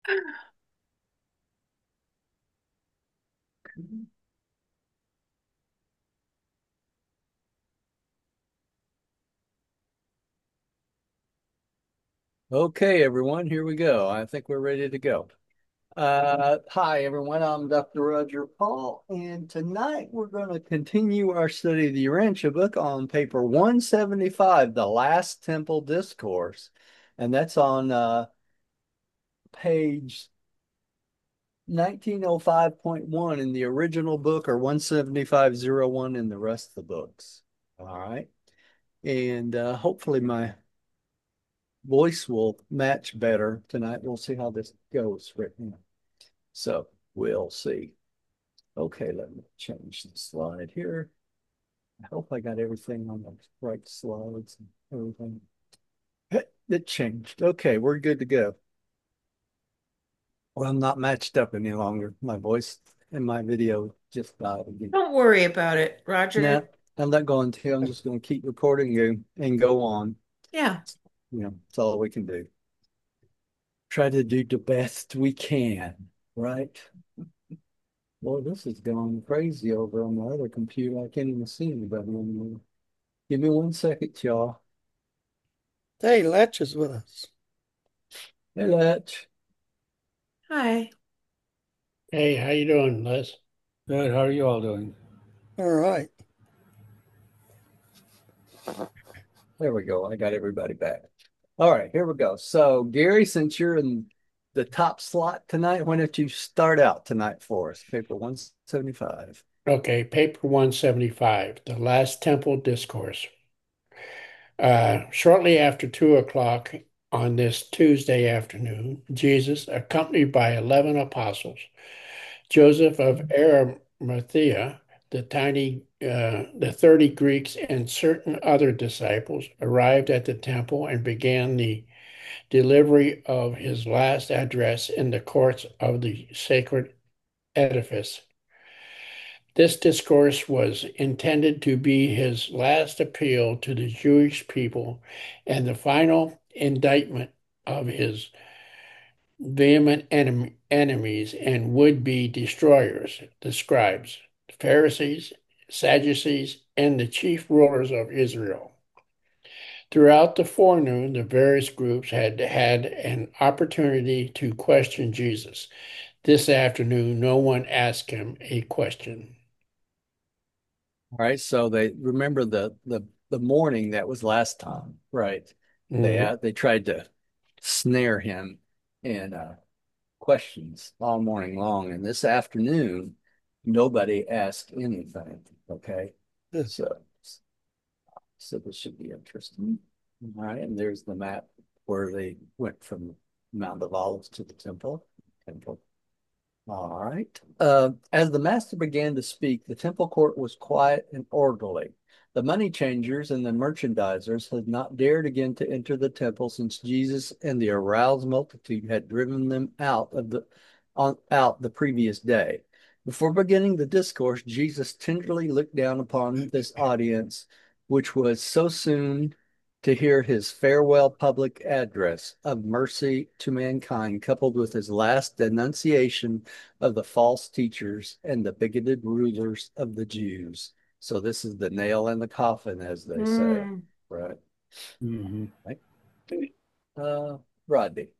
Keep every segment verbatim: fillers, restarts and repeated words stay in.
Okay, everyone, here we go. I think we're ready to go. Uh, hi, everyone. I'm Doctor Roger Paul, and tonight we're going to continue our study of the Urantia book on paper one seventy-five, The Last Temple Discourse. And that's on uh, page nineteen oh five point one in the original book or one seventy-five oh one in the rest of the books. All right. And uh, hopefully my voice will match better tonight. We'll see how this goes right now. So we'll see. Okay, let me change the slide here. I hope I got everything on the right slides and everything. It changed. Okay, we're good to go. Well, I'm not matched up any longer. My voice in my video just died again. Don't worry about it, Nah, Roger. I'm not going to. I'm just going to keep recording you and go on. Yeah. You know, that's all we can do. Try to do the best we can, right? Boy, this is going crazy over on my other computer. I can't even see anybody anymore. Give me one second, y'all. Hey, Letch is with us. Hey, Letch. Hi. Hey, how you doing, Les? Good. How are you all doing? All right. There we go. I got everybody back. All right, here we go. So, Gary, since you're in the top slot tonight, why don't you start out tonight for us? Paper one seventy-five. Okay, paper one seventy-five, The Last Temple Discourse. Uh, shortly after two o'clock on this Tuesday afternoon, Jesus, accompanied by eleven apostles, Joseph of Arimathea, the tiny, uh, the thirty Greeks, and certain other disciples arrived at the temple and began the delivery of his last address in the courts of the sacred edifice. This discourse was intended to be his last appeal to the Jewish people and the final indictment of his vehement enem enemies and would-be destroyers, the scribes, Pharisees, Sadducees, and the chief rulers of Israel. Throughout the forenoon, the various groups had had an opportunity to question Jesus. This afternoon, no one asked him a question. All right, so they remember the the the morning that was last time, right? They Mhm. uh, they tried to snare him in uh, questions all morning long, and this afternoon nobody asked anything. Okay, so so this should be interesting. All right, and there's the map where they went from Mount of Olives to the temple. Temple. All right. Uh, as the master began to speak, the temple court was quiet and orderly. The money changers and the merchandisers had not dared again to enter the temple since Jesus and the aroused multitude had driven them out of the on out the previous day. Before beginning the discourse, Jesus tenderly looked down upon this audience, which was so soon to hear his farewell public address of mercy to mankind, coupled with his last denunciation of the false teachers and the bigoted rulers of the Jews. So this is the nail in the coffin, as they say, Mm. right? hmm Right. Uh, Rodney.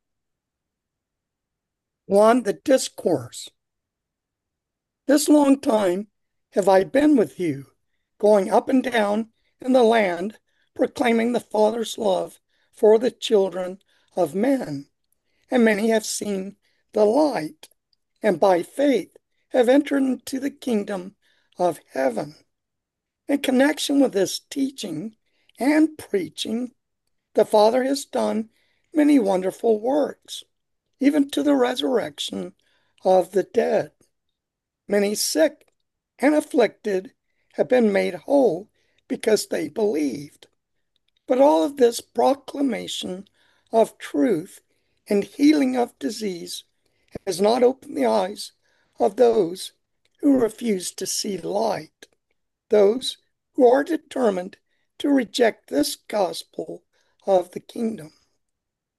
One, the discourse. This long time have I been with you, going up and down in the land, proclaiming the Father's love for the children of men. And many have seen the light, and by faith have entered into the kingdom of heaven. In connection with this teaching and preaching, the Father has done many wonderful works, even to the resurrection of the dead. Many sick and afflicted have been made whole because they believed. But all of this proclamation of truth and healing of disease has not opened the eyes of those who refuse to see light, those who are determined to reject this gospel of the kingdom.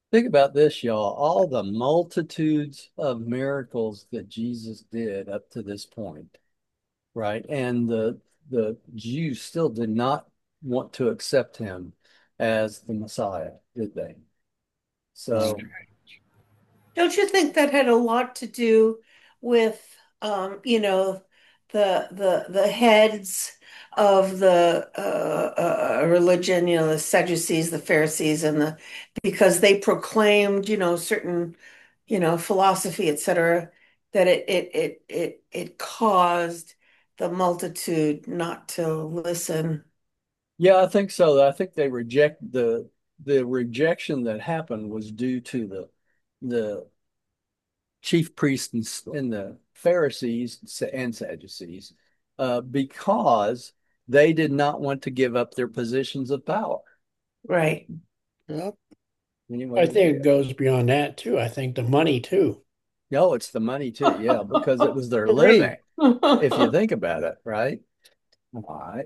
Think about this, y'all. All the multitudes of miracles that Jesus did up to this point, right? And the the Jews still did not want to accept him as the Messiah, did they? Right. So, Don't you think that had a lot to do with, um, you know, the the the heads of the uh, uh, religion, you know, the Sadducees, the Pharisees, and the because they proclaimed, you know, certain, you know, philosophy, et cetera, that it it it it it caused the multitude not to listen. yeah, I think so. I think they reject the the rejection that happened was due to the the chief priests and, and the Pharisees and Sadducees, uh, because they did not want to give up their positions of power. Right. Yep. Anyway, I think it goes beyond that too. I think the money too. no, it's the money too. Yeah, because it was their Agree. living, if you think about it, right? All right.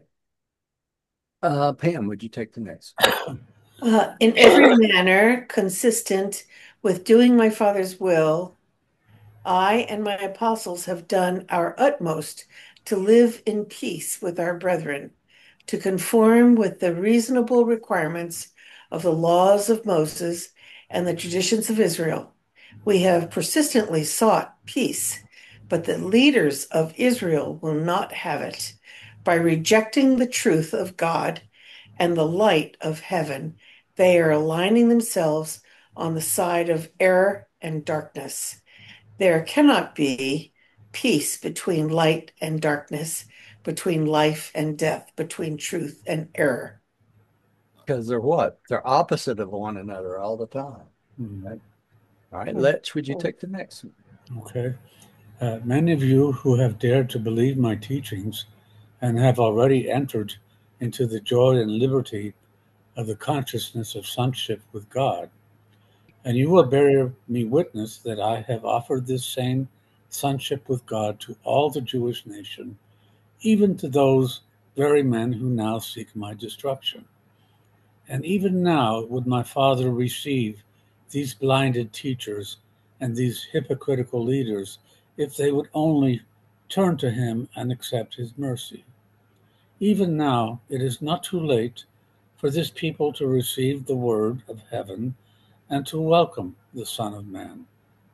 Uh, Pam, would you take the next? Uh, in every manner consistent with doing my Father's will, I and my apostles have done our utmost to live in peace with our brethren, to conform with the reasonable requirements of the laws of Moses and the traditions of Israel. We have persistently sought peace, but the leaders of Israel will not have it. By rejecting the truth of God and the light of heaven, they are aligning themselves on the side of error and darkness. There cannot be peace between light and darkness, between life and death, between truth and error. Because they're what? They're opposite of one another all the time. Mhm. Right? All right, Letch, would you take the next one? Okay. Uh, many of you who have dared to believe my teachings and have already entered into the joy and liberty of the consciousness of sonship with God, and you will bear me witness that I have offered this same sonship with God to all the Jewish nation, even to those very men who now seek my destruction. And even now would my Father receive these blinded teachers and these hypocritical leaders if they would only turn to him and accept his mercy. Even now it is not too late for this people to receive the word of heaven and to welcome the Son of Man.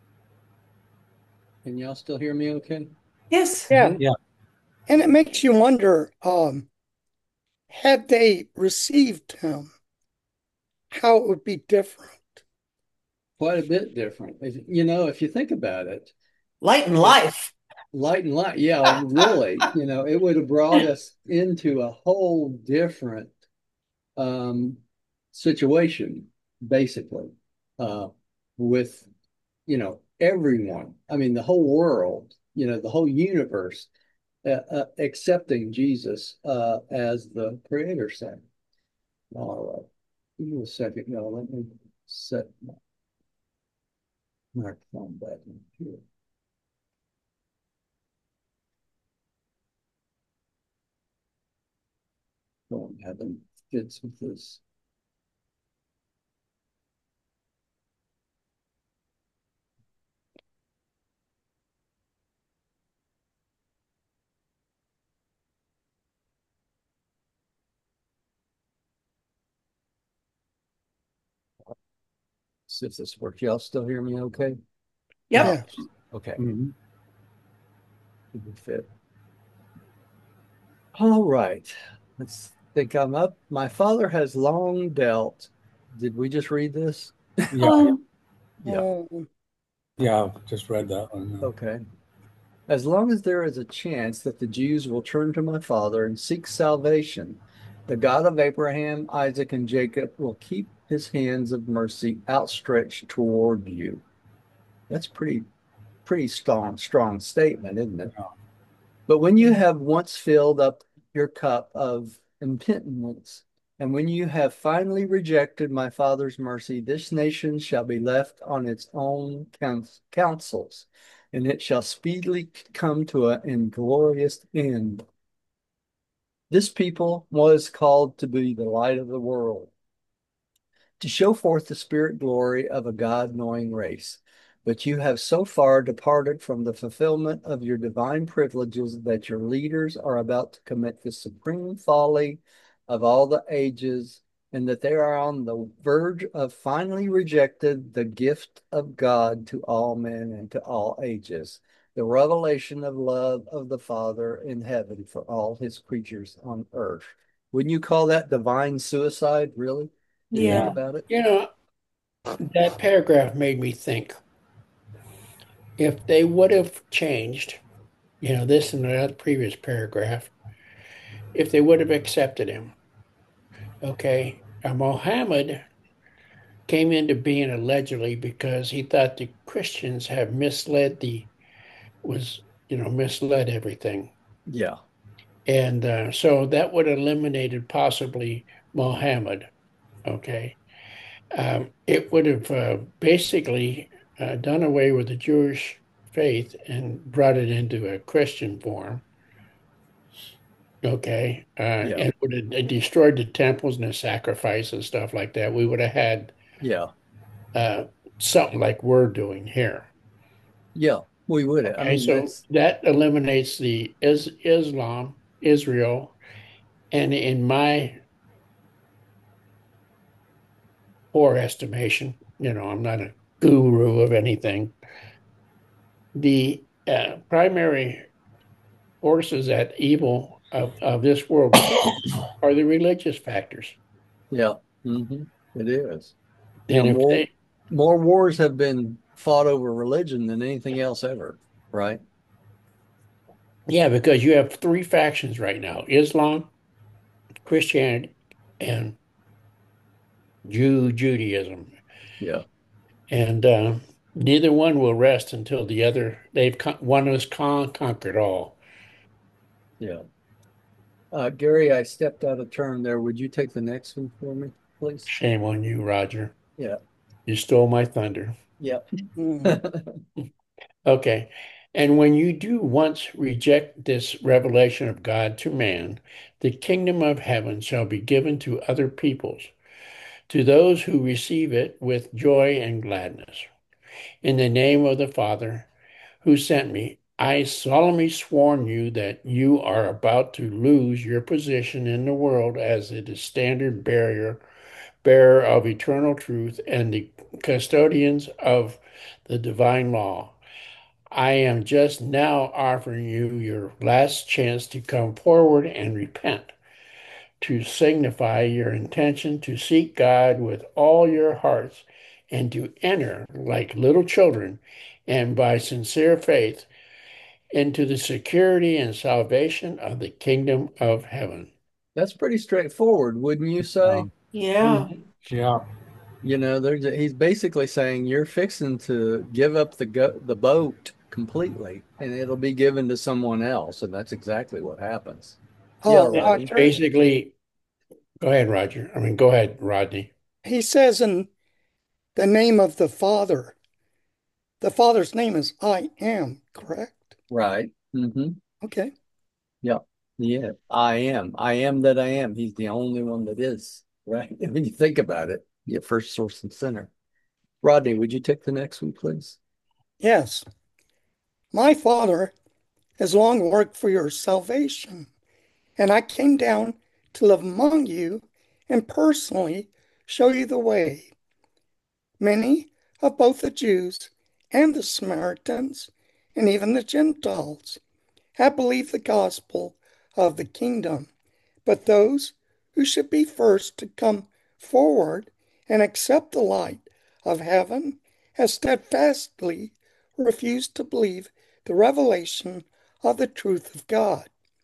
Can y'all still hear me okay? Yes. Yeah. Yeah. And it makes you wonder, um, had they received him, how it would be different. Quite a bit different. If, you know, if you think about it, Light and it, life. light and light, yeah, really, you know, it would have brought us into a whole different um, situation, basically, uh, with, you know, everyone. I mean, the whole world, you know, the whole universe uh, uh, accepting Jesus uh, as the creator said. All right. Give me a second. No, let me set my microphone back in here. Don't have them fits with this. See if this works. Y'all still hear me okay? Yep. Yeah. Okay. Mhm. It would fit. All right. Let's think I'm up. My father has long dealt. Did we just read this? Yeah. Um, Yeah. Um, Yeah. I just read that one. Okay. As long as there is a chance that the Jews will turn to my father and seek salvation, the God of Abraham, Isaac, and Jacob will keep his hands of mercy outstretched toward you. That's pretty, pretty strong, strong statement, isn't it? Yeah. But when you have once filled up your cup of impotence, and when you have finally rejected my father's mercy, this nation shall be left on its own counsels, and it shall speedily come to an inglorious end. This people was called to be the light of the world. to show forth the spirit glory of a God-knowing race. But you have so far departed from the fulfillment of your divine privileges that your leaders are about to commit the supreme folly of all the ages, and that they are on the verge of finally rejected the gift of God to all men and to all ages, the revelation of love of the Father in heaven for all his creatures on earth. Wouldn't you call that divine suicide, really? You think Yeah. about it? You know, that paragraph made me think if they would have changed, you know, this and that previous paragraph, if they would have accepted him, okay, uh, Mohammed came into being allegedly because he thought the Christians have misled the, was, you know, misled everything. Yeah. And uh, so that would have eliminated possibly Mohammed, okay. Um, it would have uh, basically uh, done away with the Jewish faith and brought it into a Christian form. Okay, uh, Yeah. and would have destroyed the temples and the sacrifices, stuff like that. We would have had Yeah. uh, something like we're doing here. Yeah. We would. I Okay, mean, so that's, that eliminates the is Islam, Israel, and in my poor estimation, you know, I'm not a guru of anything. The uh, primary forces that evil of, of this world are the religious factors. yeah. Hmm. It is. You know, And if more they, more wars have been fought over religion than anything else ever, right? yeah, because you have three factions right now: Islam, Christianity, and Jew Judaism. Yeah. And uh, neither one will rest until the other, they've con one has con conquered all. Yeah. Uh, Gary, I stepped out of turn there. Would you take the next one for me, please? Shame on you, Roger. Yeah. You stole my thunder. Yeah. Mhm. Okay. And when you do once reject this revelation of God to man, the kingdom of heaven shall be given to other peoples, to those who receive it with joy and gladness. In the name of the Father who sent me, I solemnly sworn you that you are about to lose your position in the world as the standard bearer, bearer of eternal truth and the custodians of the divine law. I am just now offering you your last chance to come forward and repent, to signify your intention to seek God with all your hearts and to enter like little children and by sincere faith into the security and salvation of the kingdom of heaven. That's pretty straightforward, wouldn't you say? Um, Yeah. Mhm. yeah. You know, there's a, he's basically saying you're fixing to give up the go the boat completely, and it'll be given to someone else, and that's exactly what happens. Yeah, Uh, Yeah, Rodney. Roger, basically, go ahead, Roger. I mean, go ahead, Rodney. he says in the name of the Father, the Father's name is I am, correct? Right. Hmm. Okay. Yeah. Yeah. I am. I am that I am. He's the only one that is. Right. When you think about it, your first source and center. Rodney, would you take the next one, please? Yes. My Father has long worked for your salvation, and I came down to live among you and personally show you the way. Many of both the Jews and the Samaritans, and even the Gentiles, have believed the gospel of the kingdom, but those who should be first to come forward and accept the light of heaven have steadfastly refused to believe the revelation of the truth of God.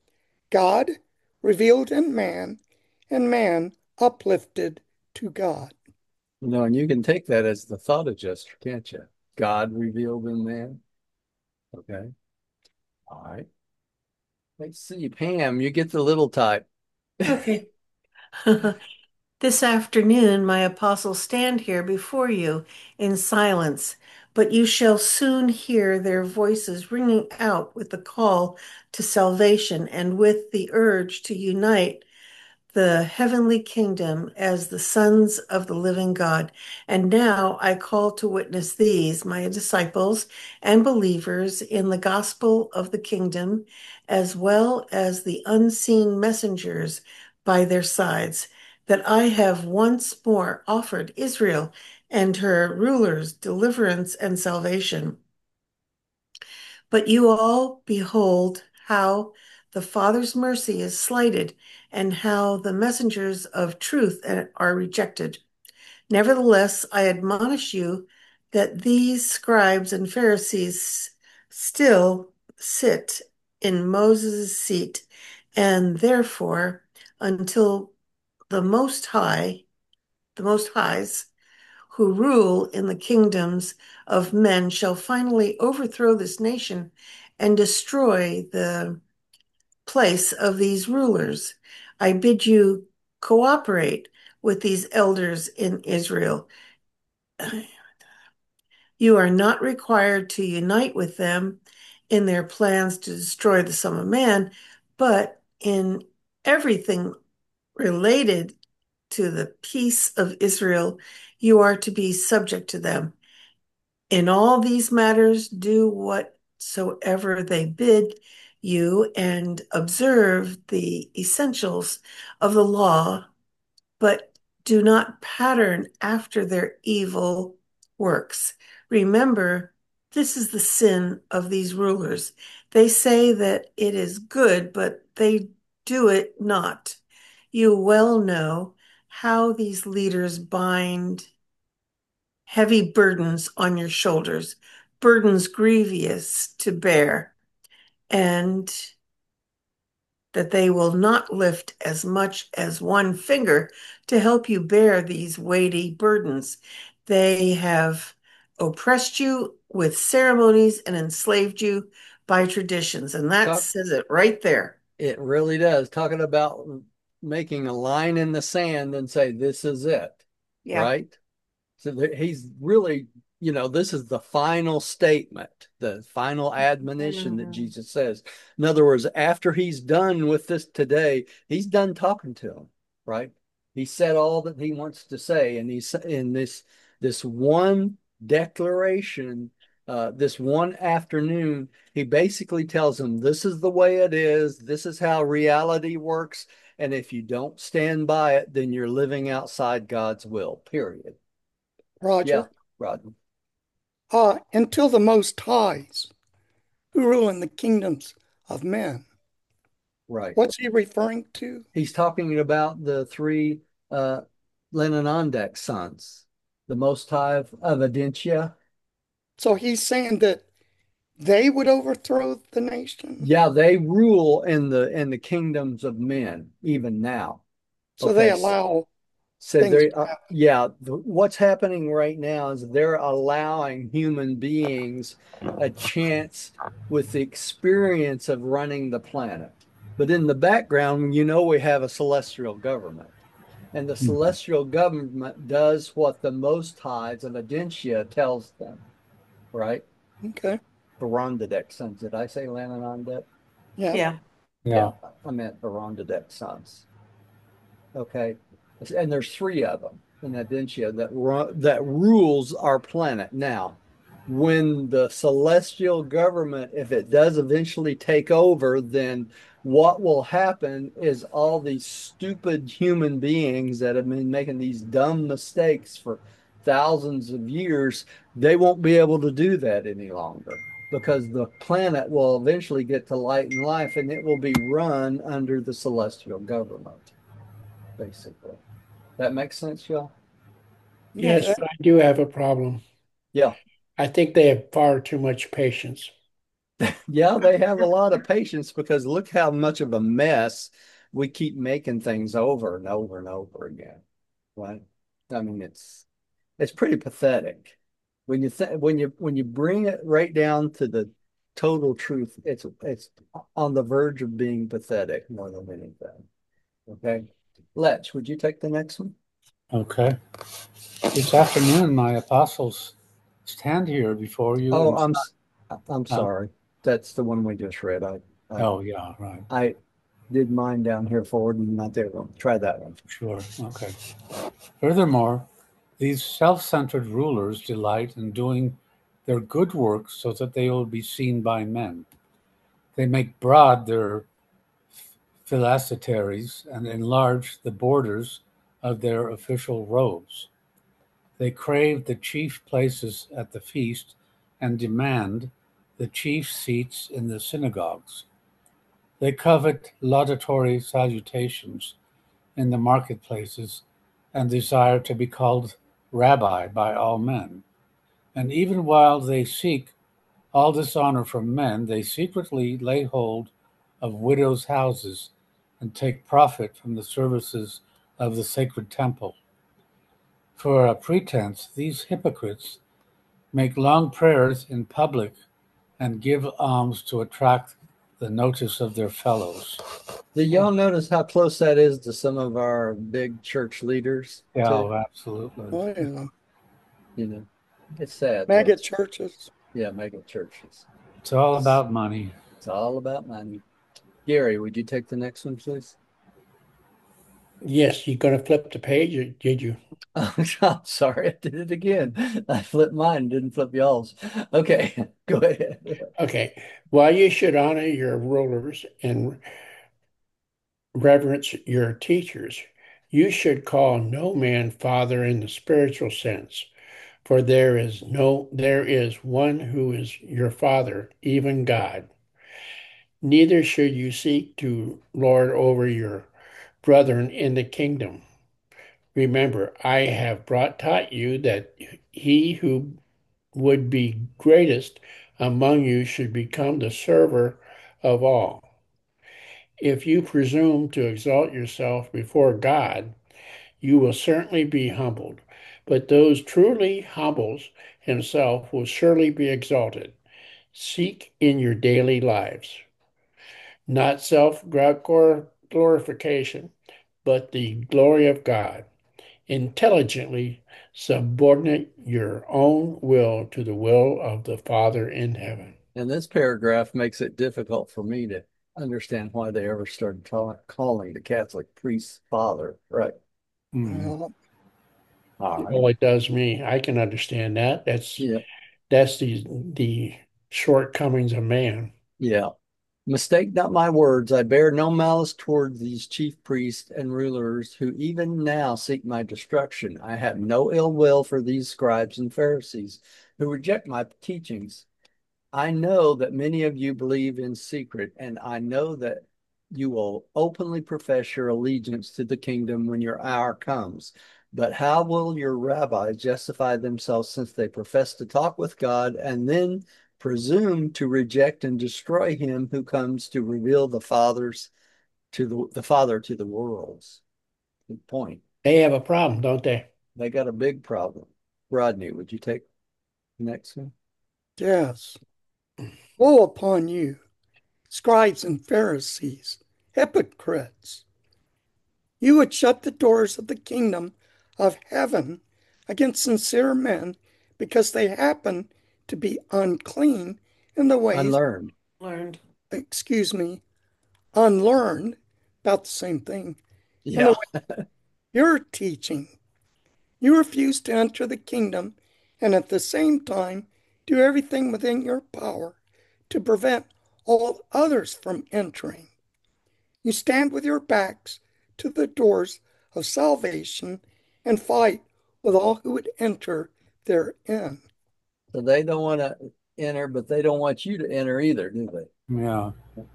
God revealed in man, and man uplifted to God. You know, and you can take that as the thought adjuster, can't you? God revealed in man. Okay. All right. Let's see. Pam, you get the little type. Okay. This afternoon, my apostles stand here before you in silence, but you shall soon hear their voices ringing out with the call to salvation and with the urge to unite the heavenly kingdom as the sons of the living God. And now I call to witness these, my disciples and believers in the gospel of the kingdom, as well as the unseen messengers by their sides, that I have once more offered Israel and her rulers deliverance and salvation. But you all behold how the Father's mercy is slighted, and how the messengers of truth are rejected. Nevertheless, I admonish you that these scribes and Pharisees still sit in Moses' seat, and therefore, until the Most High, the Most Highs, who rule in the kingdoms of men, shall finally overthrow this nation and destroy the place of these rulers. I bid you cooperate with these elders in Israel. You are not required to unite with them in their plans to destroy the Son of Man, but in everything related to the peace of Israel, you are to be subject to them. In all these matters, do whatsoever they bid you and observe the essentials of the law, but do not pattern after their evil works. Remember, this is the sin of these rulers. They say that it is good, but they do it not. You well know how these leaders bind heavy burdens on your shoulders, burdens grievous to bear, and that they will not lift as much as one finger to help you bear these weighty burdens. They have oppressed you with ceremonies and enslaved you by traditions. And that Talk, says it right there. it really does. Talking about making a line in the sand and say, this is it, Yeah. right? So that he's really, you know, this is the final statement, the final admonition that Mm. Jesus says. In other words, after he's done with this today, he's done talking to him, right? He said all that he wants to say, and he's in this this one declaration, uh, this one afternoon, he basically tells them, this is the way it is, this is how reality works, and if you don't stand by it, then you're living outside God's will, period. Yeah, Roger. Rodney. Uh, until the Most Highs, who rule in the kingdoms of men. Right. What's he referring to? He's talking about the three uh, Lenonondak sons, the Most High of, of Adentia. So he's saying that they would overthrow the nation. Yeah, they rule in the in the kingdoms of men even now. So they Okay, allow so things they to are, happen. yeah, the, what's happening right now is they're allowing human beings a chance with the experience of running the planet. But in the background, you know, we have a celestial government. And the Mhm. celestial government does what the Most Highs of Adentia tells them, right? Okay. Verondadek sons. Did I say Lananondet? Yeah. Yeah. Yeah, Yeah. I meant Verondadek sons. Okay. And there's three of them in Adentia that ru that rules our planet. Now, when the celestial government, if it does eventually take over, then what will happen is all these stupid human beings that have been making these dumb mistakes for thousands of years, they won't be able to do that any longer because the planet will eventually get to light and life and it will be run under the celestial government, basically. That makes sense, y'all? Yes, Yeah. Yes. but I do have a problem. Yeah. I think they have far too much patience. Yeah, they have a lot of patience because look how much of a mess we keep making things over and over and over again. Right? I mean, it's it's pretty pathetic. When you th when you when you bring it right down to the total truth, it's it's on the verge of being pathetic more than anything. Okay. Letch, would you take the next one? Okay. This afternoon, my apostles stand here before you Oh, and I'm I'm uh, sorry. That's the one we just read. I I oh yeah, right. I did mine down here forward and not there. Well, try that one. Sure. Okay. Furthermore, these self-centered rulers delight in doing their good works so that they will be seen by men. They make broad their phylacteries and enlarge the borders of their official robes. They crave the chief places at the feast and demand the chief seats in the synagogues. They covet laudatory salutations in the marketplaces and desire to be called rabbi by all men. And even while they seek all this honor from men, they secretly lay hold of widows' houses and take profit from the services of the sacred temple. For a pretense, these hypocrites make long prayers in public and give alms to attract the notice of their fellows. Did y'all notice how close that is to some of our big church leaders? Yeah, too? oh, absolutely. Oh, yeah. You know, it's sad. Maggot but- churches. Yeah, mega churches. It's all about money. It's all about money. Gary, would you take the next one, please? Yes, you going to flip the page, or did you? Oh, I'm sorry, I did it again. I flipped mine, didn't flip y'all's. Okay, go ahead. Okay. While you should honor your rulers and reverence your teachers, you should call no man father in the spiritual sense, for there is no there is one who is your father, even God. Neither should you seek to lord over your brethren in the kingdom. Remember, I have brought taught you that he who would be greatest among you should become the server of all. If you presume to exalt yourself before God, you will certainly be humbled, but those truly humbles himself will surely be exalted. Seek in your daily lives not self glorification, but the glory of God. Intelligently subordinate your own will to the will of the Father in heaven. And this paragraph makes it difficult for me to understand why they ever started ta- calling the Catholic priest father. Right. Mm. Well, All right. Well, it does me. I can understand that. That's Yeah. that's the the shortcomings of man. Yeah. Mistake not my words. I bear no malice toward these chief priests and rulers who even now seek my destruction. I have no ill will for these scribes and Pharisees who reject my teachings. I know that many of you believe in secret, and I know that you will openly profess your allegiance to the kingdom when your hour comes. But how will your rabbis justify themselves since they profess to talk with God and then presume to reject and destroy him who comes to reveal the fathers to the, the Father to the worlds? Good point. They have a problem, don't they? They got a big problem. Rodney, would you take the next one? yes. Woe upon you, scribes and Pharisees, hypocrites! You would shut the doors of the kingdom of heaven against sincere men because they happen to be unclean in the ways, Unlearned. Learned. excuse me, unlearned, about the same thing, in Yeah. the way you're teaching. You refuse to enter the kingdom and at the same time do everything within your power to prevent all others from entering. You stand with your backs to the doors of salvation and fight with all who would enter therein. So they don't want to enter, but they don't want you to enter either, do they? Yeah.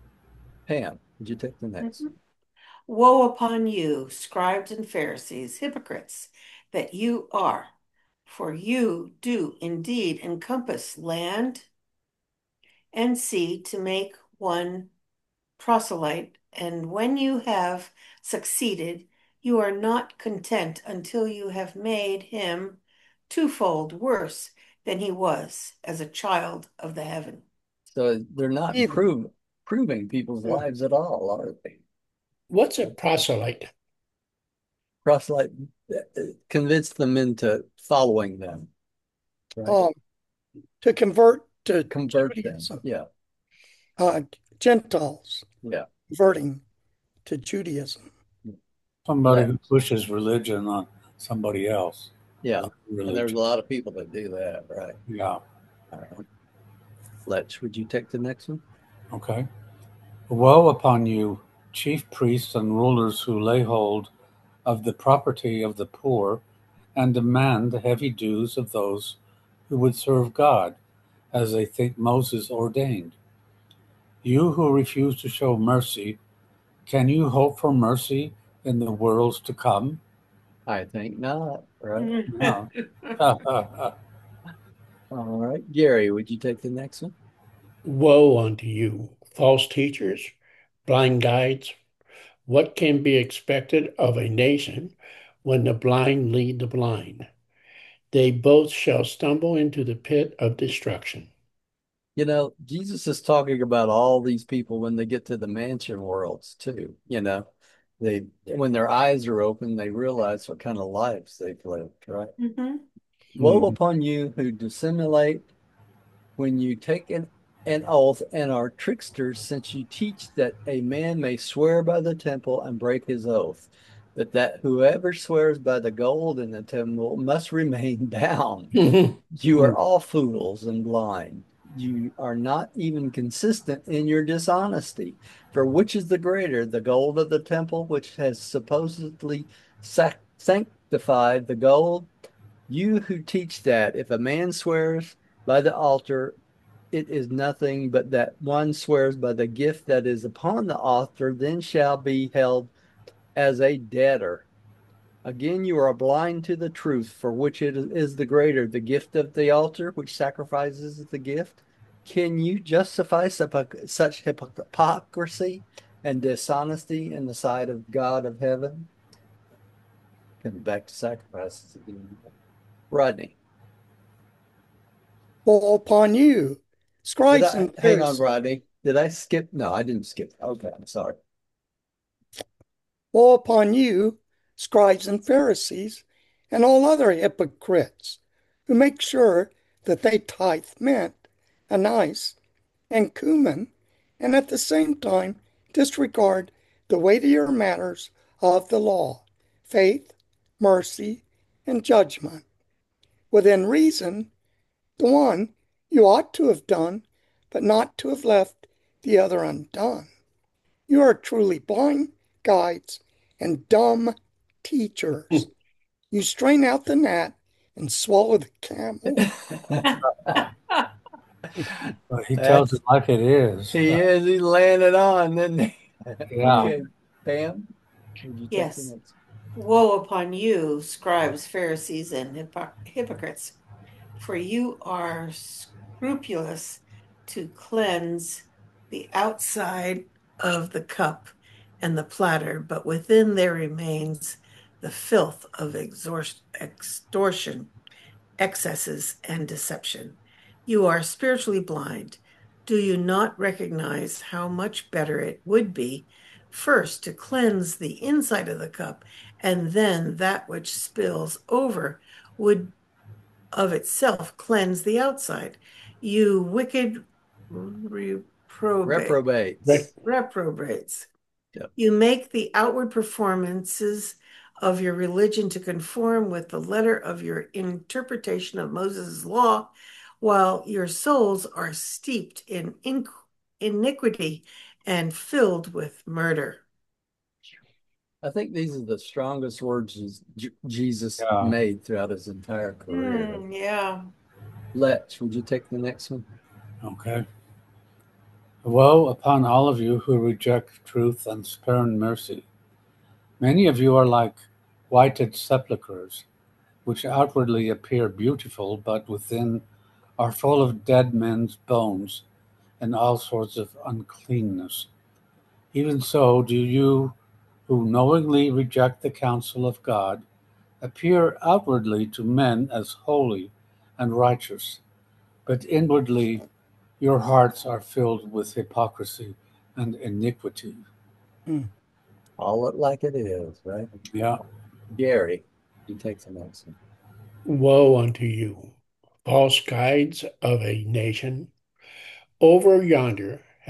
Pam, would you take the next? Mhm. Woe upon you, scribes and Pharisees, hypocrites, that you are, for you do indeed encompass land and sea to make one proselyte, and when you have succeeded, you are not content until you have made him twofold worse than he was as a child of the heaven. So they're not Even, prove, proving people's yeah, lives at all, are they? What's a proselyte? Proselyte uh, convince them into following them, right? um, to convert to Convert them. Judaism, Yeah, uh, Gentiles yeah. converting to Judaism. Somebody who Let, pushes religion on somebody else. yeah. Other And there's a religion. lot of people that do that, right? Yeah. All right. Let's, would you take the next one? Okay. Woe upon you, chief priests and rulers who lay hold of the property of the poor and demand the heavy dues of those who would serve God, as they think Moses ordained. You who refuse to show mercy, can you hope for mercy in the worlds to come? I think not, right? No. Well, All right. Gary, would you take the next one? Woe unto you, false teachers, blind guides. What can be expected of a nation when the blind lead the blind? They both shall stumble into the pit of destruction. You know, Jesus is talking about all these people when they get to the mansion worlds too. You know, they when their eyes are open, they realize what kind of lives they've lived, right? Mhm. Woe upon you who dissimulate when you take an, an oath and are tricksters, since you teach that a man may swear by the temple and break his oath, but that whoever swears by the gold in the temple must remain bound. You are all fools and blind. You are not even consistent in your dishonesty. For which is the greater, the gold of the temple, which has supposedly sac sanctified the gold? You who teach that if a man swears by the altar, it is nothing but that one swears by the gift that is upon the altar, then shall be held as a debtor. Again, you are blind to the truth, for which it is the greater, the gift of the altar, which sacrifices the gift. Can you justify such hypocrisy and dishonesty in the sight of God of heaven? Coming back to sacrifices again. Rodney, Woe upon you, did scribes I and hang on, Pharisees. Rodney? Did I skip? No, I didn't skip. Okay, I'm sorry. Woe upon you, scribes and Pharisees, and all other hypocrites, who make sure that they tithe mint, anise, and cumin, and at the same time disregard the weightier matters of the law, faith, mercy, and judgment. Within reason, the one you ought to have done, but not to have left the other undone. You are truly blind guides and dumb teachers. You strain out the gnat and swallow the camel. he tells it That's like it is. he Uh, is. He laying it on, didn't he? yeah. Okay, Pam, would you take the Yes. next? Woe upon you, scribes, Pharisees, and hypo- hypocrites, for you are scrupulous to cleanse the outside of the cup and the platter, but within there remains the filth of exor- extortion, excesses, and deception. You are spiritually blind. Do you not recognize how much better it would be first to cleanse the inside of the cup, and then that which spills over would of itself cleanse the outside? You wicked reprobate, Reprobates. reprobates. Yep. You make the outward performances of your religion to conform with the letter of your interpretation of Moses' law, while your souls are steeped in iniquity and filled with murder. I think these are the strongest words Jesus Yeah. made throughout his entire career. Hmm, yeah. Let's, would you take the next one? Okay. Woe upon all of you who reject truth and spurn mercy. Many of you are like whited sepulchres, which outwardly appear beautiful, but within are full of dead men's bones and all sorts of uncleanness. Even so, do you who knowingly reject the counsel of God appear outwardly to men as holy and righteous, but inwardly your hearts are filled with hypocrisy and iniquity. Hmm. Call it like it is, right? Yeah. Gary, you take the next one. Woe unto you, false guides of a nation. Over yonder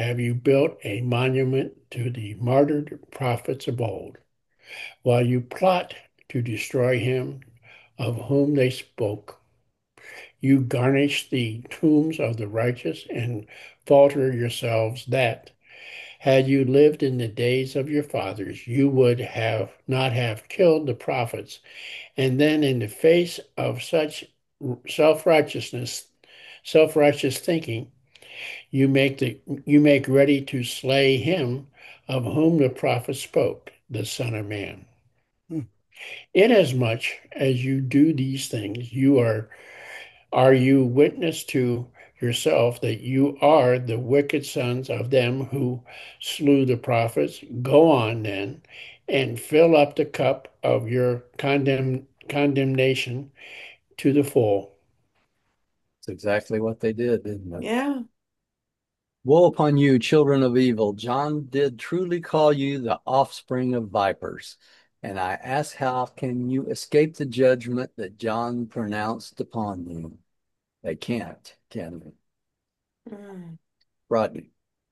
have you built a monument to the martyred prophets of old, while you plot to destroy him of whom they spoke. You garnish the tombs of the righteous and falter yourselves that, had you lived in the days of your fathers, you would have not have killed the prophets. And then in the face of such self-righteousness, self-righteous thinking, you make the you make ready to slay him of whom the prophet spoke, the Son of Man. Hmm. Inasmuch as you do these things, you are are you witness to yourself that you are the wicked sons of them who slew the prophets? Go on then and fill up the cup of your condemn, condemnation to the full. It's exactly what they did, didn't it? Yeah. Woe upon you, children of evil. John did truly call you the offspring of vipers. And I ask, how can you escape the judgment that John pronounced upon you? They can't, can they? Mm. Rodney.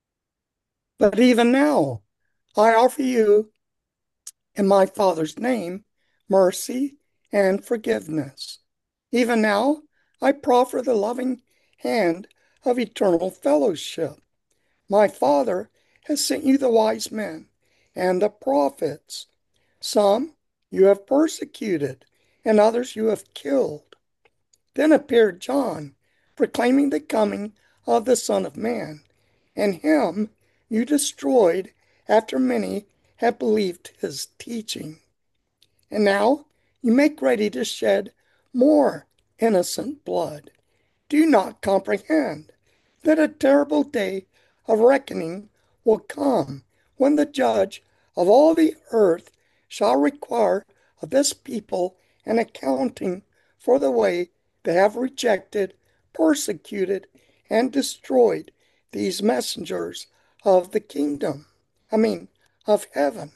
But even now, I offer you, in my Father's name, mercy and forgiveness. Even now, I proffer the loving hand of eternal fellowship. My Father has sent you the wise men and the prophets. Some you have persecuted, and others you have killed. Then appeared John, proclaiming the coming of the Son of Man, and him you destroyed after many had believed his teaching. And now you make ready to shed more innocent blood. Do you not comprehend that a terrible day of reckoning will come when the judge of all the earth shall require of this people an accounting for the way they have rejected, persecuted, and destroyed these messengers of the kingdom? I mean, of heaven.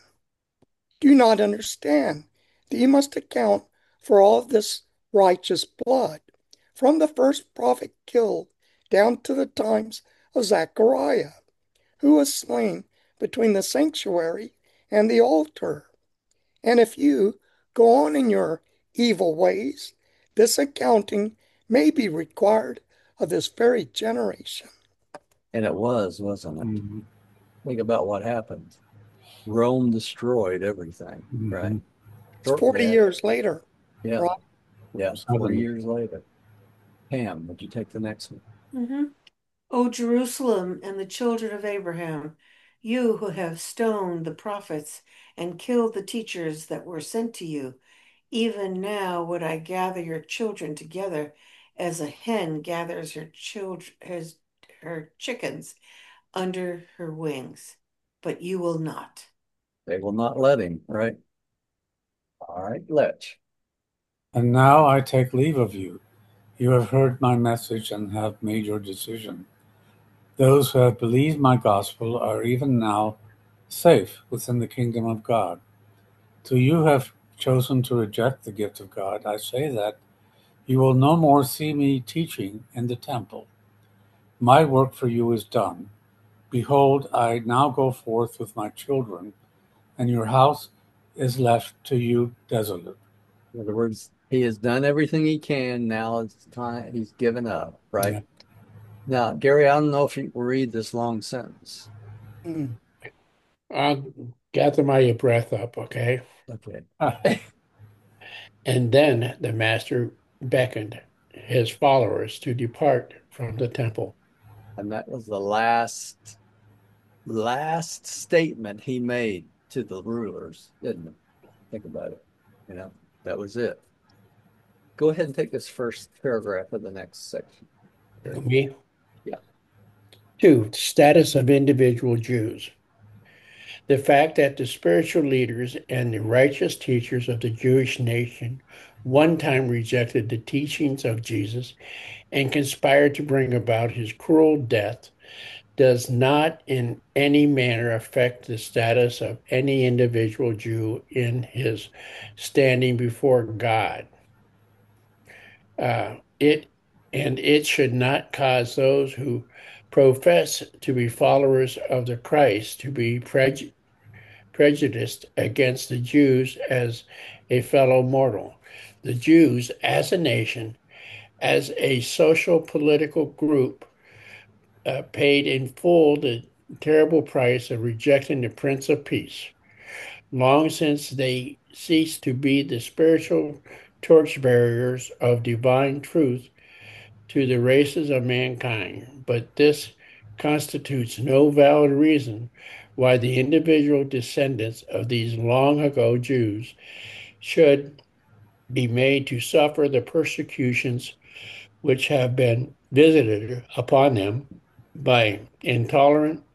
Do you not understand that you must account for all this righteous blood, from the first prophet killed down to the times of Zechariah, who was slain between the sanctuary and the altar? And if you go on in your evil ways, this accounting may be required of this very generation. And it was, wasn't it? Mm-hmm. Think about what happened. Rome destroyed everything, Mm-hmm. right? It's forty years later, Yeah. right? Yeah. forty years later. Pam, would you take the next one? Mm-hmm. O Jerusalem and the children of Abraham, you who have stoned the prophets and killed the teachers that were sent to you, even now would I gather your children together as a hen gathers her children, his, her chickens under her wings, but you will not. They will not let him, right? All right, Letch. And now I take leave of you. You have heard my message and have made your decision. Those who have believed my gospel are even now safe within the kingdom of God. To you who have chosen to reject the gift of God, I say that you will no more see me teaching in the temple. My work for you is done. Behold, I now go forth with my children, and your house is left to you desolate. In other words, he has done everything he can. Now it's time. He's given up, right? Yeah. Now, Gary, I don't know if you can read this long sentence. Mm. I'll gather my breath up, okay? Okay. And then the master beckoned his followers to depart from the temple. And that was the last, last statement he made to the rulers, didn't it? Think about it. You know, that was it. Go ahead and take this first paragraph of the next section. Me? Yeah. Two, status of individual Jews. The fact that the spiritual leaders and the righteous teachers of the Jewish nation one time rejected the teachings of Jesus and conspired to bring about his cruel death does not in any manner affect the status of any individual Jew in his standing before God. Uh, it and it should not cause those who profess to be followers of the Christ to be preju- prejudiced against the Jews as a fellow mortal. The Jews as a nation, as a social political group, uh, paid in full the terrible price of rejecting the Prince of Peace. Long since they ceased to be the spiritual torchbearers of divine truth to the races of mankind, but this constitutes no valid reason why the individual descendants of these long ago Jews should be made to suffer the persecutions which have been visited upon them by intolerant,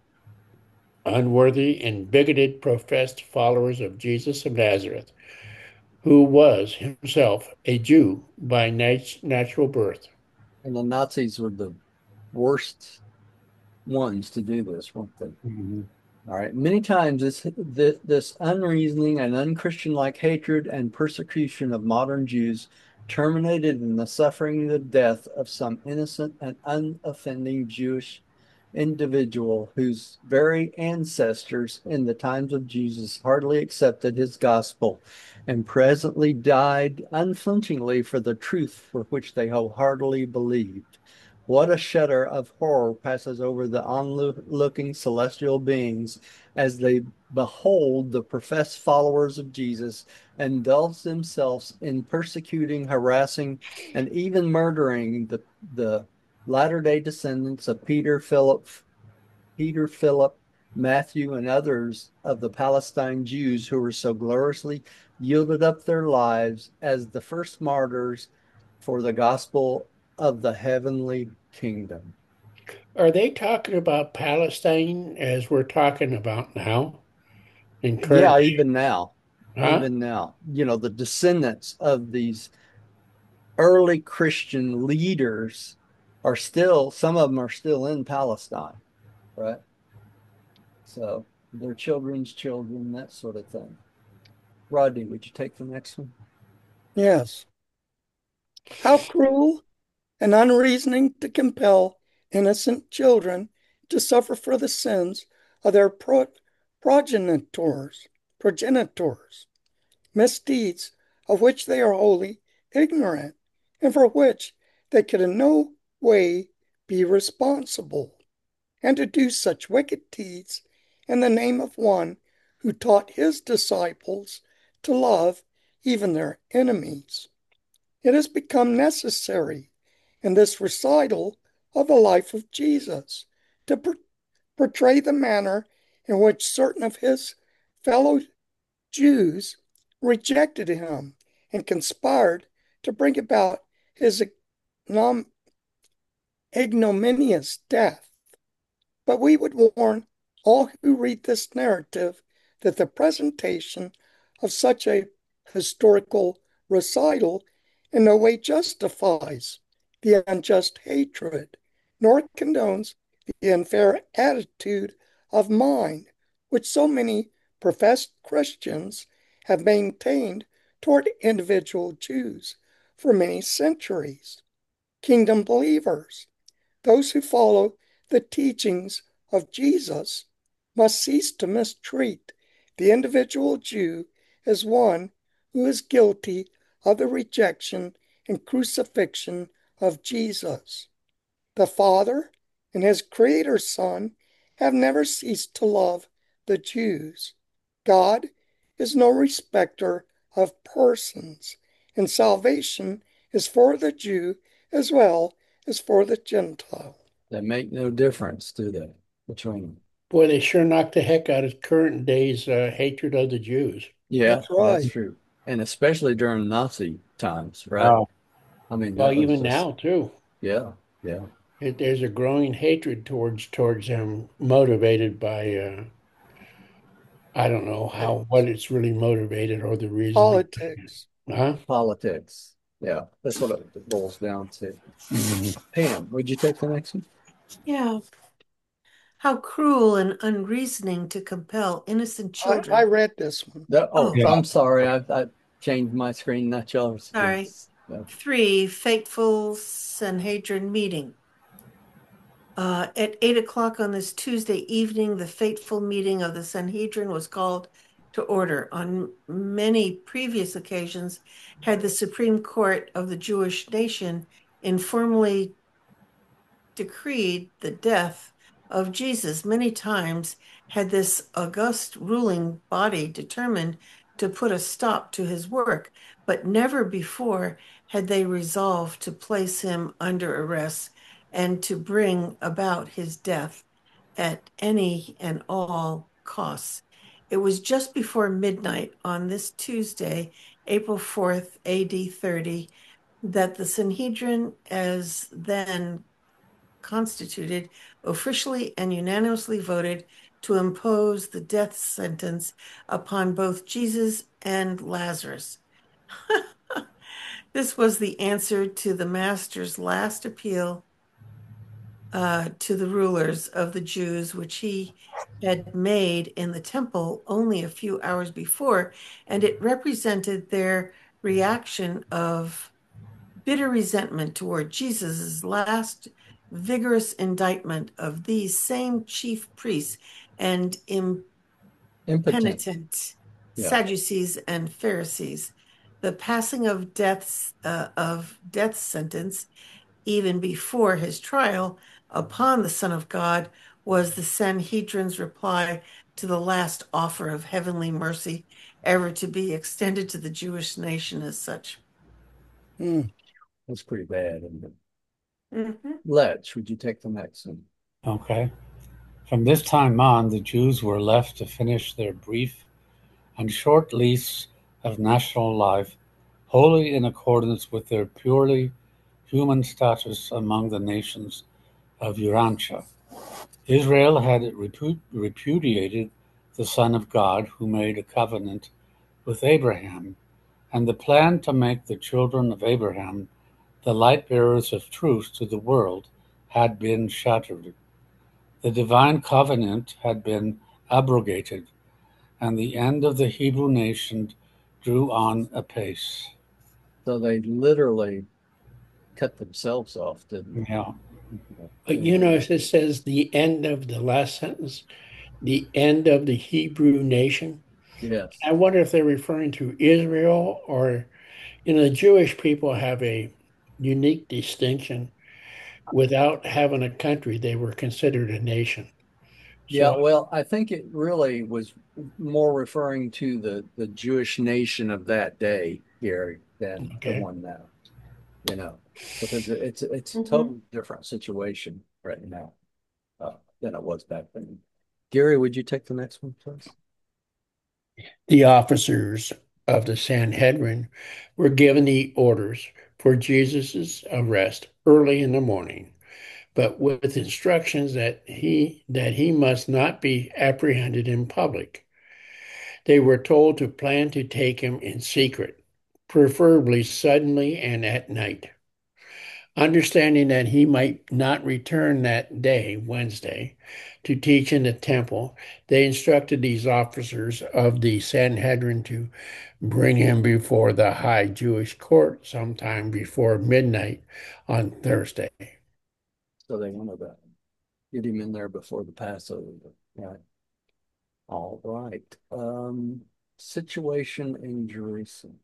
unworthy, and bigoted professed followers of Jesus of Nazareth, who was himself a Jew by nat- natural birth. And the Nazis were the worst ones to do this, weren't they? Mm-hmm. All right. Many times this this, this unreasoning and unchristian-like hatred and persecution of modern Jews terminated in the suffering and the death of some innocent and unoffending Jewish individual whose very ancestors in the times of Jesus hardly accepted his gospel and presently died unflinchingly for the truth for which they wholeheartedly believed. What a shudder of horror passes over the onlooking celestial beings as they behold the professed followers of Jesus indulge themselves in persecuting, harassing, and even murdering the, the latter-day descendants of Peter, Philip, Peter, Philip, Matthew, and others of the Palestine Jews who were so gloriously yielded up their lives as the first martyrs for the gospel of the heavenly kingdom. Are they talking about Palestine as we're talking about now in current Yeah, day? even now, Huh? even now, you know, the descendants of these early Christian leaders are still, some of them are still in Palestine, right? So their children's children, that sort of thing. Rodney, would you take the next one? Yes. How cruel and unreasoning to compel innocent children to suffer for the sins of their pro- progenitors, progenitors, misdeeds of which they are wholly ignorant, and for which they could in no way be responsible, and to do such wicked deeds in the name of one who taught his disciples to love even their enemies. It has become necessary in this recital of the life of Jesus to per- portray the manner in which certain of his fellow Jews rejected him and conspired to bring about his ignominious death. But we would warn all who read this narrative that the presentation of such a historical recital in no way justifies the unjust hatred, nor condones the unfair attitude of mind which so many professed Christians have maintained toward individual Jews for many centuries. Kingdom believers, those who follow the teachings of Jesus, must cease to mistreat the individual Jew as one who is guilty of the rejection and crucifixion of Jesus. The Father and his Creator Son have never ceased to love the Jews. God is no respecter of persons, and salvation is for the Jew as well as for the Gentile. They make no difference, do they, between them? Boy, they sure knocked the heck out of current day's uh, hatred of the Jews. Yeah, That's that's right. true. And especially during Nazi times, right? Oh, I mean, well, that was even just, now too. yeah, yeah. It, there's a growing hatred towards towards them, motivated by uh, I don't know Right. how what it's really motivated or the reasoning. Politics. Huh? Politics. Yeah, that's what it boils down to. Mhm. Pam, would you take the next one? Yeah. How cruel and unreasoning to compel innocent I, I children. read this one. The, oh, Oh, Yeah. I'm sorry. I, I changed my screen, not yours. sorry. Yeah. Three, fateful Sanhedrin meeting. Uh, at eight o'clock on this Tuesday evening, the fateful meeting of the Sanhedrin was called to order. On many previous occasions, had the Supreme Court of the Jewish nation informally decreed the death of Jesus. Many times had this august ruling body determined to put a stop to his work, but never before had they resolved to place him under arrest and to bring about his death at any and all costs. It was just before midnight on this Tuesday, April fourth, A D thirty, that the Sanhedrin, as then constituted, officially and unanimously voted to impose the death sentence upon both Jesus and Lazarus. This was the answer to the master's last appeal uh, to the rulers of the Jews, which he had made in the temple only a few hours before, and it represented their reaction of bitter resentment toward Jesus' last vigorous indictment of these same chief priests and Impotent. impenitent Yeah. Sadducees and Pharisees. The passing of death's uh, of death sentence, even before his trial upon the Son of God, was the Sanhedrin's reply to the last offer of heavenly mercy ever to be extended to the Jewish nation as such. Mm. That's pretty bad, isn't it? Mm-hmm. Let's, would you take the next one? Okay. From this time on, the Jews were left to finish their brief and short lease of national life, wholly in accordance with their purely human status among the nations of Urantia. Israel had repu- repudiated the Son of God who made a covenant with Abraham, and the plan to make the children of Abraham the light-bearers of truth to the world had been shattered. The divine covenant had been abrogated, and the end of the Hebrew nation drew on apace. So they literally cut themselves off, didn't they? Yeah. But you know, it says the end of the last sentence, the end of the Hebrew nation. Yes. I wonder if they're referring to Israel or, you know, the Jewish people have a unique distinction. Without having a country, they were considered a nation. Yeah, So, well, I think it really was more referring to the the Jewish nation of that day, Gary, than the okay. one now, you know, because it's it's a Mm-hmm. totally different situation right now uh, than it was back then. Gary, would you take the next one, please? The officers of the Sanhedrin were given the orders for Jesus' arrest early in the morning, but with instructions that he that he must not be apprehended in public. They were told to plan to take him in secret, preferably suddenly and at night. Understanding that he might not return that day, Wednesday, to teach in the temple, they instructed these officers of the Sanhedrin to bring him before the high Jewish court sometime before midnight on Thursday. So they wanted to get him in there before the Passover. Right. All right. Um, situation in Jerusalem.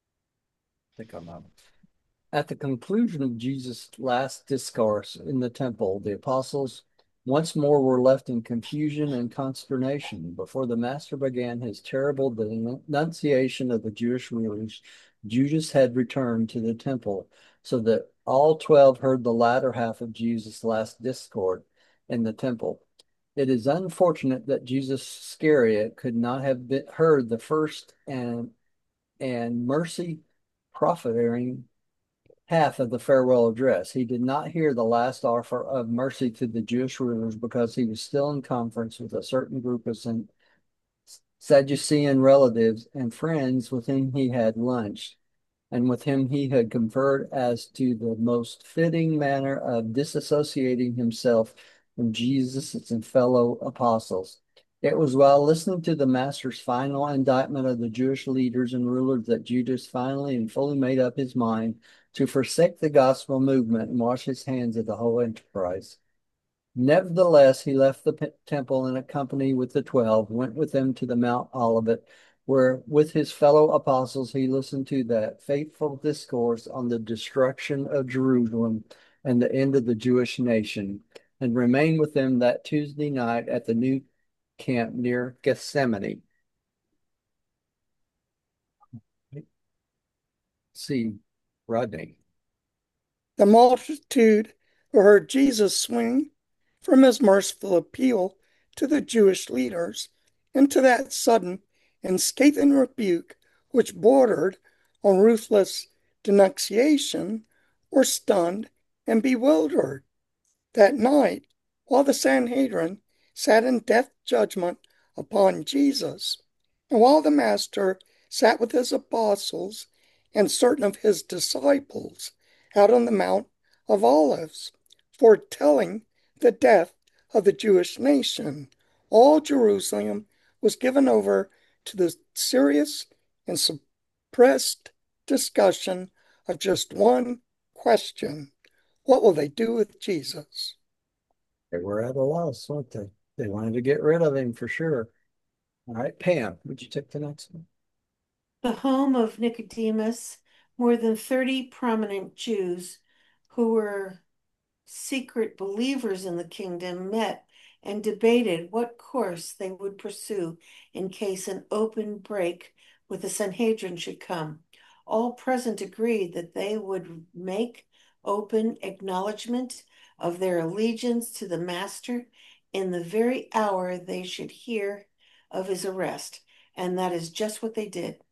I think I'm out. At the conclusion of Jesus' last discourse in the temple, the apostles once more were left in confusion and consternation. Before the master began his terrible denunciation of the Jewish rulers, Judas had returned to the temple, so that all twelve heard the latter half of Jesus' last discourse in the temple. It is unfortunate that Judas Iscariot could not have been, heard the first and and mercy profiteering half of the farewell address. He did not hear the last offer of mercy to the Jewish rulers because he was still in conference with a certain group of Sadducean relatives and friends with whom he had lunched and with whom he had conferred as to the most fitting manner of disassociating himself from Jesus and fellow apostles. It was while listening to the master's final indictment of the Jewish leaders and rulers that Judas finally and fully made up his mind to forsake the gospel movement and wash his hands of the whole enterprise. Nevertheless, he left the p- temple in a company with the twelve, went with them to the Mount Olivet, where with his fellow apostles he listened to that fateful discourse on the destruction of Jerusalem and the end of the Jewish nation, and remained with them that Tuesday night at the new camp near Gethsemane. See, Rodney. The multitude who heard Jesus swing from his merciful appeal to the Jewish leaders into that sudden and scathing rebuke which bordered on ruthless denunciation were stunned and bewildered. That night, while the Sanhedrin sat in death judgment upon Jesus, and while the Master sat with his apostles and certain of his disciples out on the Mount of Olives, foretelling the death of the Jewish nation, all Jerusalem was given over to the serious and suppressed discussion of just one question: what will they do with Jesus? They were at a loss, weren't they? They wanted to get rid of him for sure. All right, Pam, would you take the next one? The home of Nicodemus, more than thirty prominent Jews who were secret believers in the kingdom met and debated what course they would pursue in case an open break with the Sanhedrin should come. All present agreed that they would make open acknowledgement of their allegiance to the Master in the very hour they should hear of his arrest. And that is just what they did.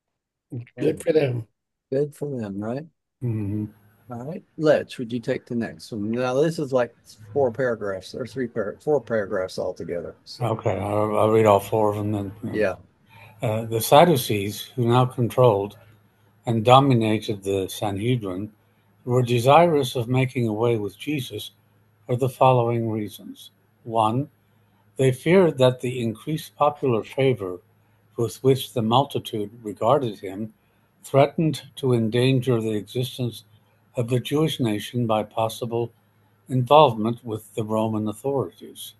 Good for them. Good for them, right? Mm-hmm. All right. Let's, would you take the next one? Now, this is like four paragraphs or three par four paragraphs altogether. So, Okay, I'll, I'll read all four of them then. yeah. Uh, the Sadducees, who now controlled and dominated the Sanhedrin, were desirous of making away with Jesus for the following reasons. One, they feared that the increased popular favor with which the multitude regarded him threatened to endanger the existence of the Jewish nation by possible involvement with the Roman authorities.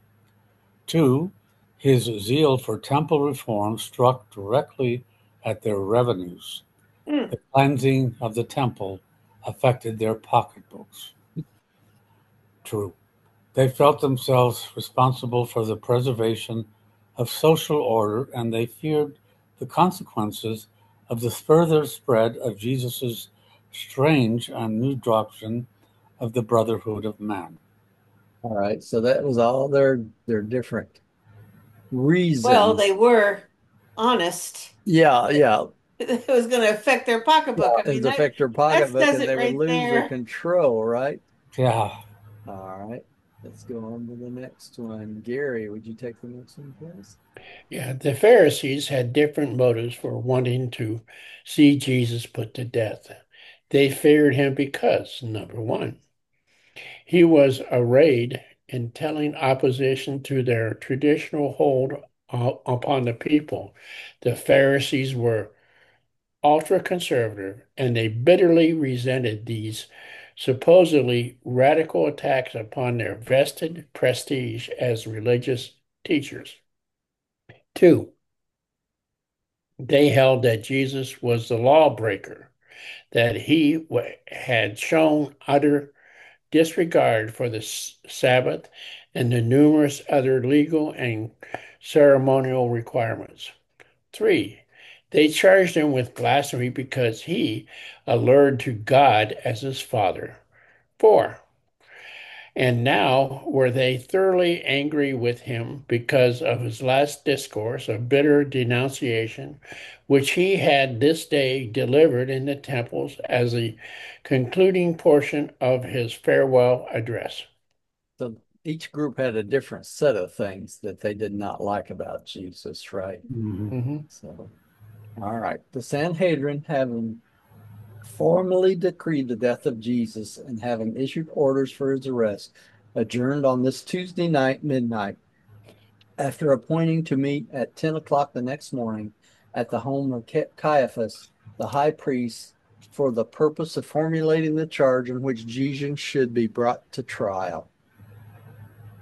Two, his zeal for temple reform struck directly at their revenues. Mm. The cleansing of the temple affected their pocketbooks. True. They felt themselves responsible for the preservation of social order, and they feared the consequences of the further spread of Jesus' strange and new doctrine of the brotherhood of man. All right. So that was all their their different Well, they reasons. were honest. Yeah, yeah. It was going to affect their pocketbook. I It mean, would that affect their that pocketbook says and it they would right lose their there. control, right? Yeah. All right. Let's go on to the next one. Gary, would you take the next one, please? Yeah, the Pharisees had different motives for wanting to see Jesus put to death. They feared him because, number one, he was arrayed in telling opposition to their traditional hold uh, upon the people. The Pharisees were ultra conservative and they bitterly resented these supposedly radical attacks upon their vested prestige as religious teachers. Two, they held that Jesus was the lawbreaker, that he w- had shown utter disregard for the s- Sabbath and the numerous other legal and ceremonial requirements. Three, they charged him with blasphemy because he allured to God as his father. Four, and now were they thoroughly angry with him because of his last discourse of bitter denunciation, which he had this day delivered in the temples as a concluding portion of his farewell address. So each group had a different set of things that they did not like about Jesus, right? Mhm. Mm-hmm. So, all right. The Sanhedrin, having formally decreed the death of Jesus and having issued orders for his arrest, adjourned on this Tuesday night, midnight, after appointing to meet at ten o'clock the next morning at the home of Caiaphas, the high priest, for the purpose of formulating the charge on which Jesus should be brought to trial.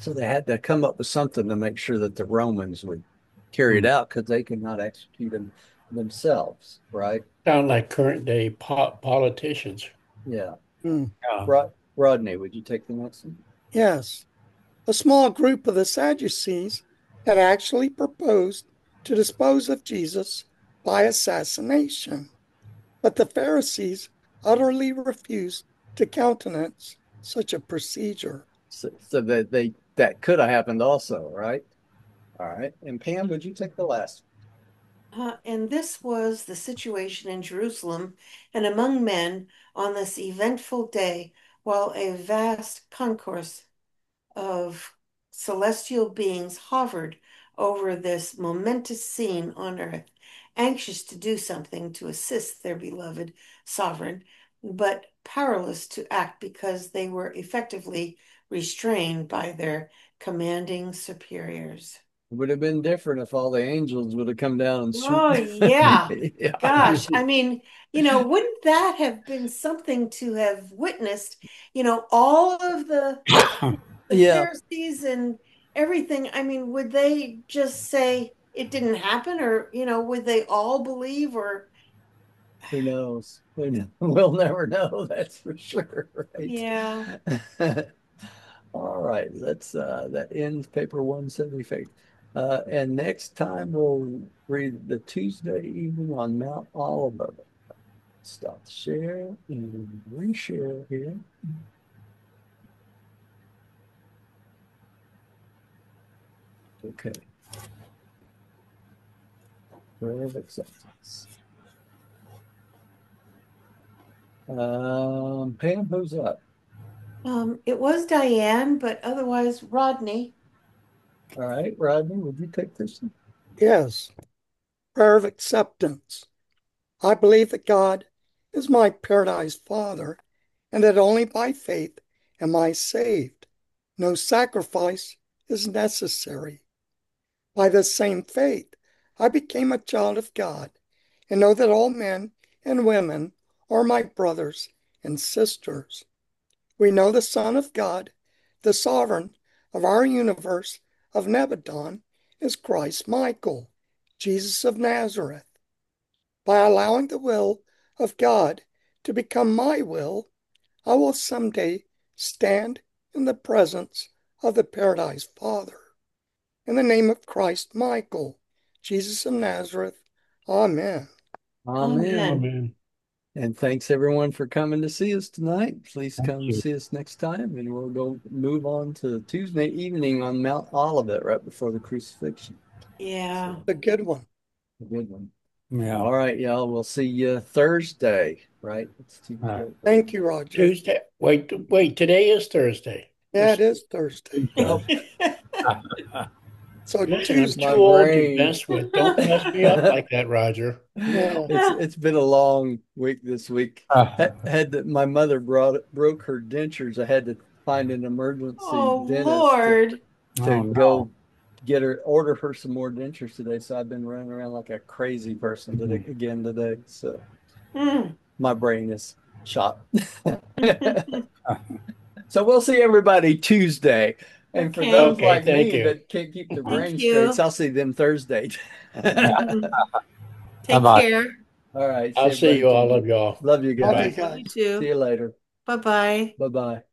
So they had to come up with something to make sure that the Romans would carry it out because they could not execute them themselves, right? Sound like current day po politicians. Yeah. Hmm. Yeah. Rod Rodney, would you take the next one? Yes. A small group of the Sadducees had actually proposed to dispose of Jesus by assassination, but the Pharisees utterly refused to countenance such a procedure. So, so that they that could have happened also, right? All right. And Pam, would you take the last Uh, and this was the situation in Jerusalem and among men on this eventful day, while a vast concourse of celestial beings hovered over this momentous scene on earth, anxious to do something to assist their beloved sovereign, but powerless to act because they were effectively restrained by their commanding superiors? It would have been different if all the angels would have come down and Oh, swooped. yeah. Yeah. Gosh, I mean, you know, wouldn't that have been something to have witnessed? You know, all of the the Yeah. Pharisees and everything. I mean, would they just say it didn't happen, or, you know, would they all believe, or Who knows? Who knows? We'll never know, that's for sure, right? yeah. All right, let's uh that ends paper one seventy-five. Uh and next time we'll read the Tuesday evening on Mount Olivet. Stop the share and reshare here. Okay. Prayer of acceptance. Um, Pam, who's up? Um, it was Diane, but otherwise Rodney. All right, Rodney, would you take this one? Yes. Prayer of acceptance. I believe that God is my paradise Father, and that only by faith am I saved. No sacrifice is necessary. By the same faith, I became a child of God, and know that all men and women are my brothers and sisters. We know the Son of God, the sovereign of our universe of Nebadon, is Christ Michael, Jesus of Nazareth. By allowing the will of God to become my will, I will someday stand in the presence of the Paradise Father. In the name of Christ Michael, Jesus of Nazareth, Amen. Amen. Amen. Amen. And thanks everyone for coming to see us tonight. Please Thank come you. see us next time, and we'll go move on to Tuesday evening on Mount Olivet right before the crucifixion. Yeah. A good one. A good one. Yeah. All right, y'all. We'll see you Thursday, right? It's Tuesday. All right. Thank you, Roger. Tuesday. Wait, wait. Today is Thursday. Yeah, it is Thursday. Oh, So Listen, I'm Tuesday. my too old to brain. mess with. Don't mess me up like that, Roger. Yeah. It's it's been a long week this week. Had, had to, my mother brought broke her dentures. I had to find an emergency Oh, dentist Lord. to, to Oh, no. go get her order her some more dentures today. So I've been running around like a crazy person today Mhm. again today. So Mm. my brain is shot. So we'll see everybody Tuesday. And for Okay. those Okay, like thank me you. that can't keep their Thank brain you. straight, I'll see them Thursday. Mhm. Take Bye-bye. care. All right. I'll see everybody you all Tuesday. of y'all. Love you Love guys. you Bye. guys. You See too. you later. Bye bye. Bye bye.